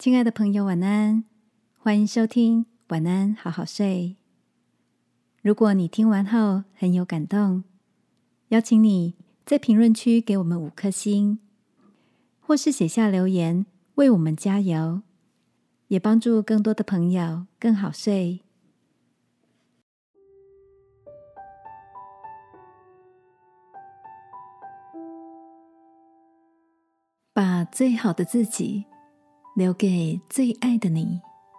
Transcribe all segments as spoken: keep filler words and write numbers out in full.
亲爱的朋友，晚安，欢迎收听晚安好好睡。如果你听完后很有感动，邀请你在评论区给我们五颗星，或是写下留言为我们加油，也帮助更多的朋友更好睡。把最好的自己留给最爱的你。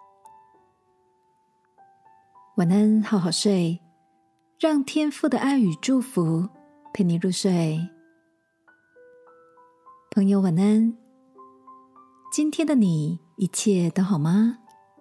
晚安，好好睡，让天父的爱与祝福陪你入睡。朋友晚安，今天的你一切都好吗？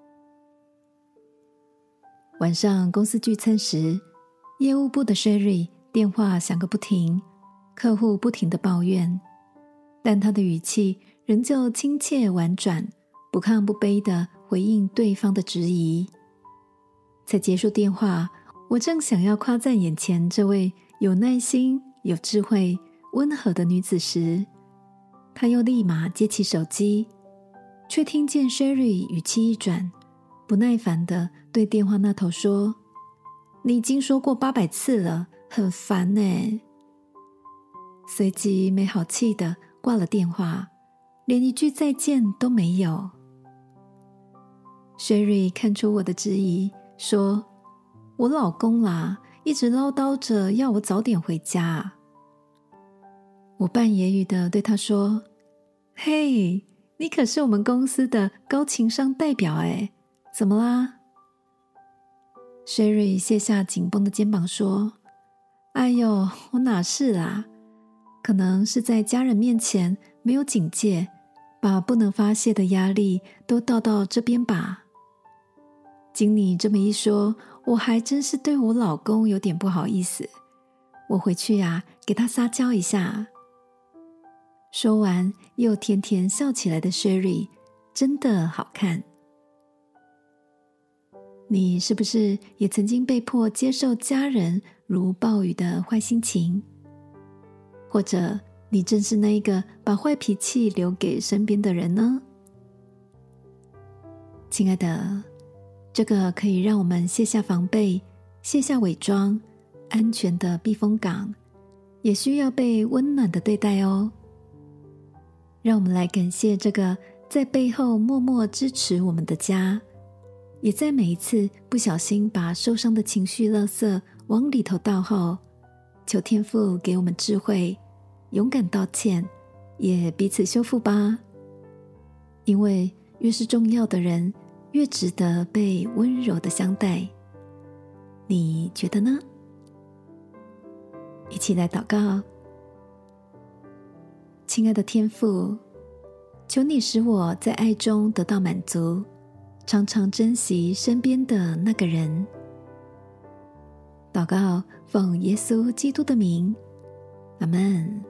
晚上公司聚餐时，业务部的 Sherry 电话响个不停，客户不停地抱怨，但他的语气仍旧亲切婉转，不亢不卑地回应对方的质疑。在结束电话，我正想要夸赞眼前这位有耐心、有智慧、温和的女子时，她又立马接起手机，却听见 Sherry 语气一转，不耐烦地对电话那头说：“你已经说过八百次了，很烦欸。”随即没好气地挂了电话，连一句再见都没有。Sherry 看出我的质疑，说：“我老公啦，一直唠叨着要我早点回家。”我半揶揄地对他说：“嘿，你可是我们公司的高情商代表诶，怎么啦？” Sherry 卸下紧绷的肩膀说：“哎呦，我哪是啦，可能是在家人面前没有警戒，把不能发泄的压力都倒到这边吧。经你这么一说，我还真是对我老公有点不好意思，我回去啊，给他撒娇一下。”说完，又甜甜笑起来的 Sherry 真的好看。你是不是也曾经被迫接受家人如暴雨的坏心情？或者你正是那一个把坏脾气留给身边的人呢？亲爱的，这个可以让我们卸下防备，卸下伪装，安全的避风港，也需要被温暖的对待哦。让我们来感谢这个在背后默默支持我们的家，也在每一次不小心把受伤的情绪垃圾往里头倒后，求天父给我们智慧，勇敢道歉，也彼此修复吧。因为越是重要的人，越值得被温柔的相待。你觉得呢？一起来祷告。亲爱的天父，求你使我在爱中得到满足，常常珍惜身边的那个人。祷告奉耶稣基督的名，阿们。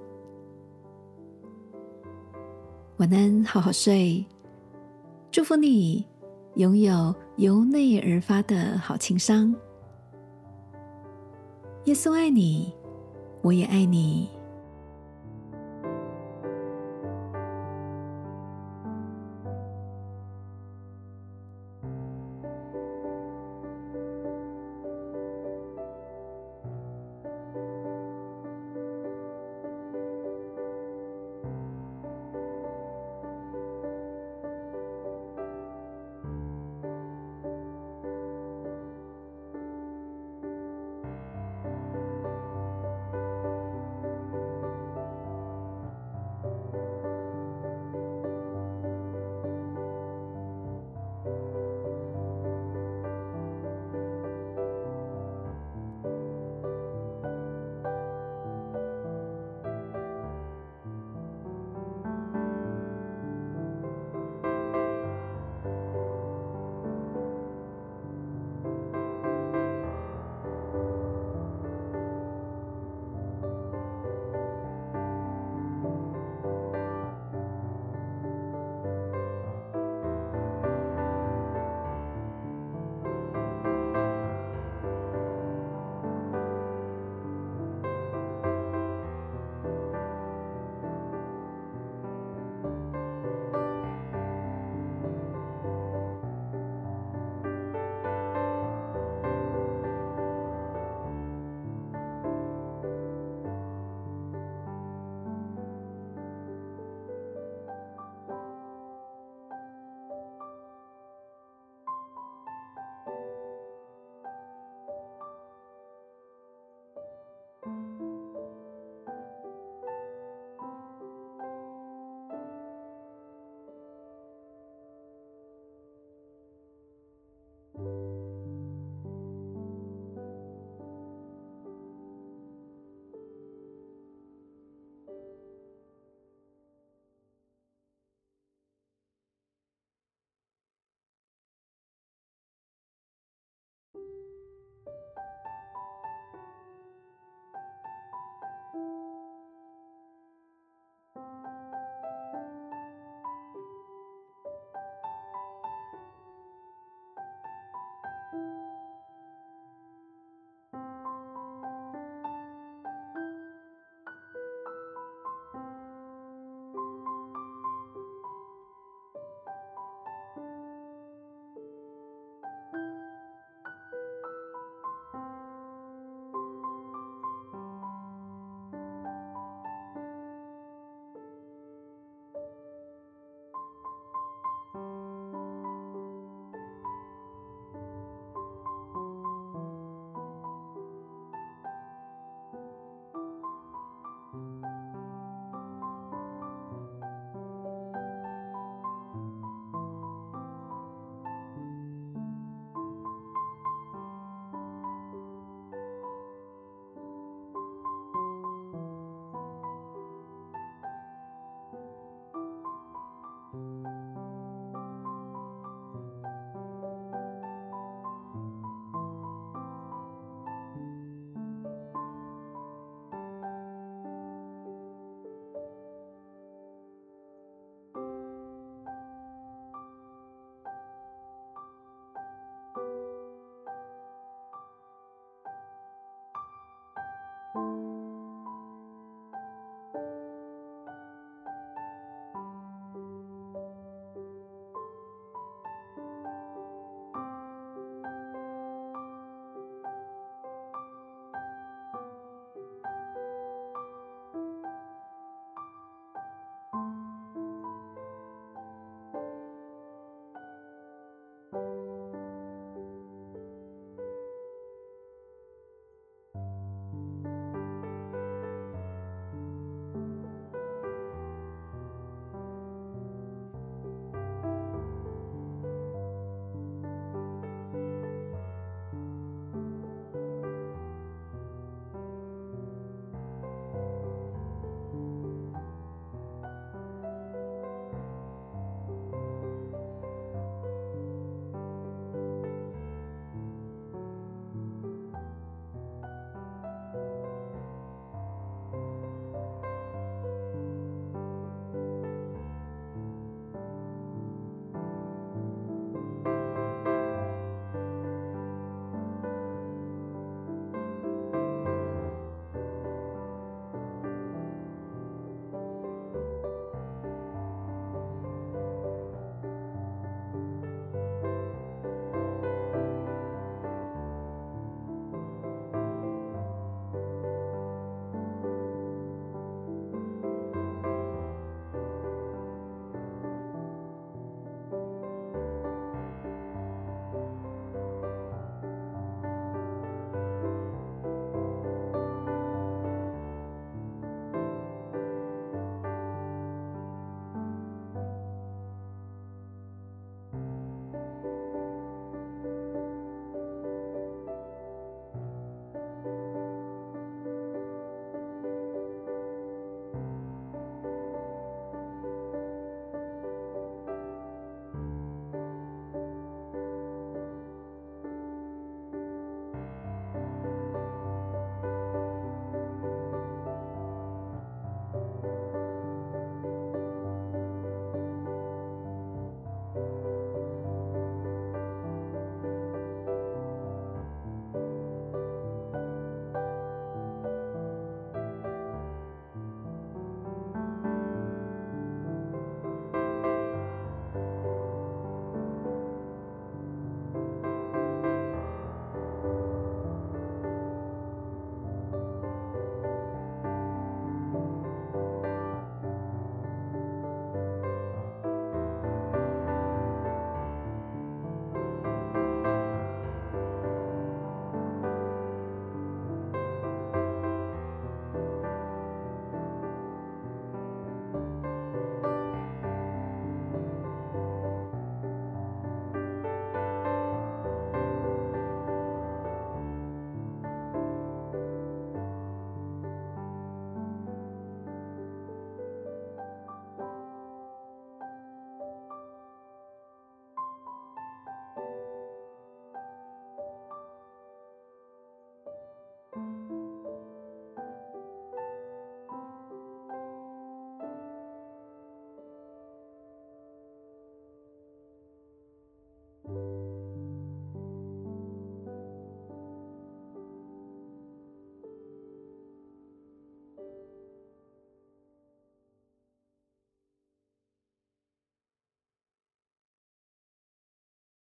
晚安，好好睡。祝福你拥有由内而发的好情商。耶稣爱你，我也爱你。